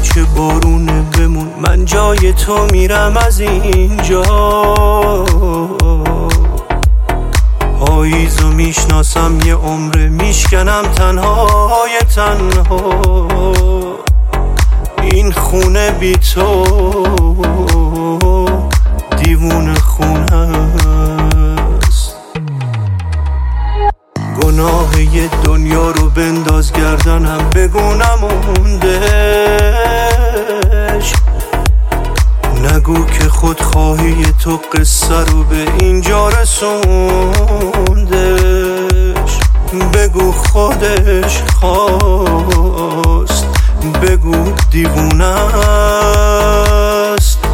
چه بارونه بمون، من جای تو میرم از اینجا. پاییزو میشناسم یه عمره، میشکنم تنهای تنها. این خونه بی تو دیوونه خونه است. گناه یه دنیا رو بنداز گردنم، بگو نموندش. نگو که خودخواهی تو قصه رو به اینجا رسوندش. بگو خودش خواست، بگو دیوونه است.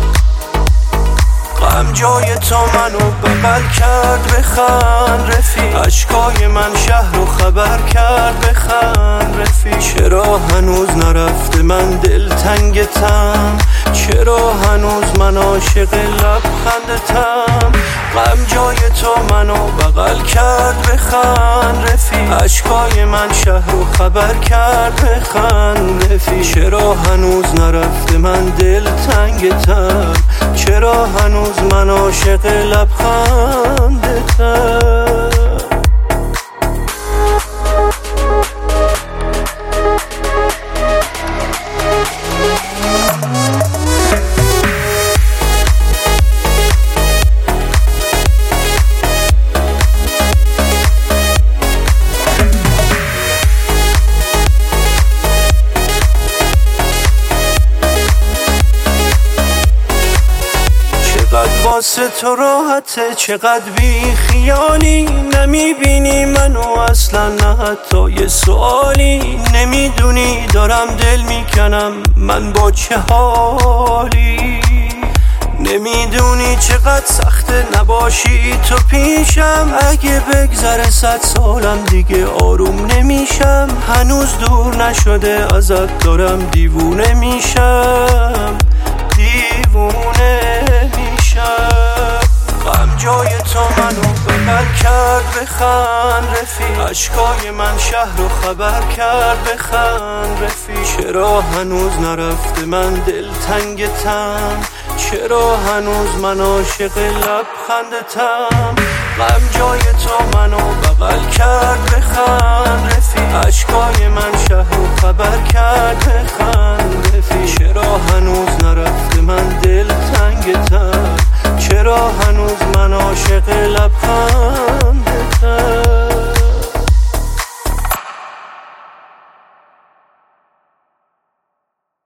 غم جای تو منو بغل کرد، بخند رفیق. اشکای من شهر رو خبر کرد، بخند رفیق. چرا هنوز نرفته من دلتنگتم، چرا هنوز من عاشق لبخندتم. غم جای تو منو بغل کرد، بخند رفیق. اشکای من شهر رو خبر کرد، بخند رفیق. چرا هنوز نرفته من دلتنگتم، چرا هنوز من عاشق لبخندتم. چقدر واسه تو راحته، چقدر بی خیالی. نمیبینی منو اصلا، نه حتی یه سوالی. نمیدونی دارم دل میکنم من با چه حالی. نمیدونی چقدر سخته نباشی تو پیشم. اگه بگذره 100 سالم دیگه آروم نمیشم. هنوز دور نشده ازت، دارم دیوونه میشم، دیوونه میشم. غم جای تو منو بغل کرد، بخند رفیق. اشکای من شهر رو خبر کرد، بخند رفیق. چرا هنوز نرفته من دلتنگتم، چرا هنوز من عاشق لبخندتم. غم جای تو منو بغل کرد، بخند رفیق. اشکای من شهر رو خبر کرد، بخند رفیق. چرا هنوز نرفته من دلتنگتم، چرا هنوز من عاشق لبخندتم.